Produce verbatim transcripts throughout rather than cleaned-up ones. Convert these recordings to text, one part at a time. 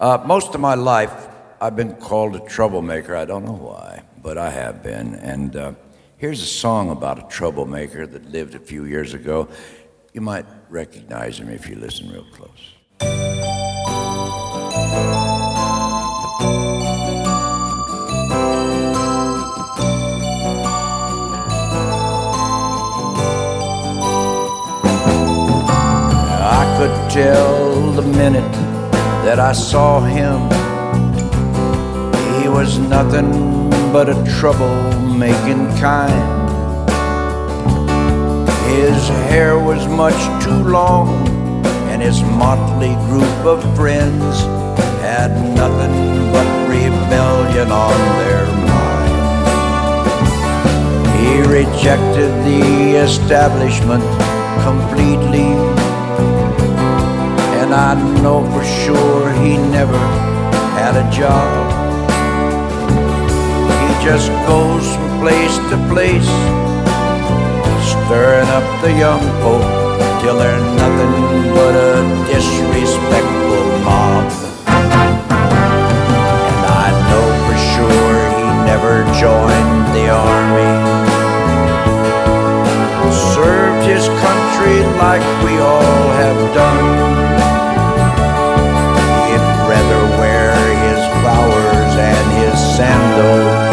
Uh, most of my life, I've been called a troublemaker. I don't know why, but I have been. And uh, here's a song about a troublemaker that lived a few years ago. You might recognize him if you listen real close. I could tell the minute that I saw him he was nothing but a trouble-making kind. His hair was much too long, and his motley group of friends had nothing but rebellion on their mind. He rejected the establishment completely, and I know for sure he never had a job. He just goes from place to place, stirring up the young folk till they're nothing but a disrespectful mob. And I know for sure he never joined the army, served his country like we all have done. He'd rather wear his flowers and his sandals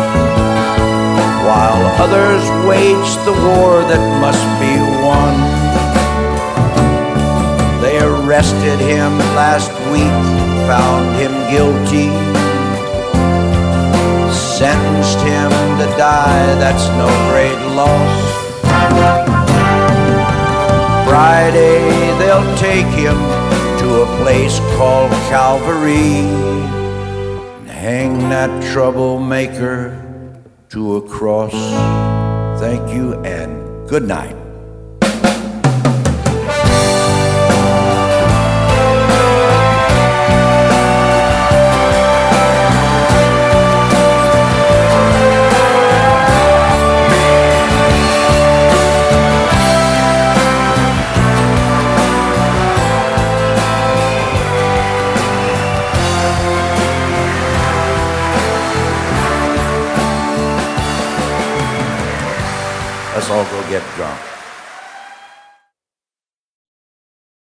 while others wage the war that must be won. They arrested him last week, found him guilty, sentenced him to die, that's no great loss. Friday they'll take him to a place called Calvary and hang that troublemaker to a cross. Thank you and good night. Let's all go get drunk.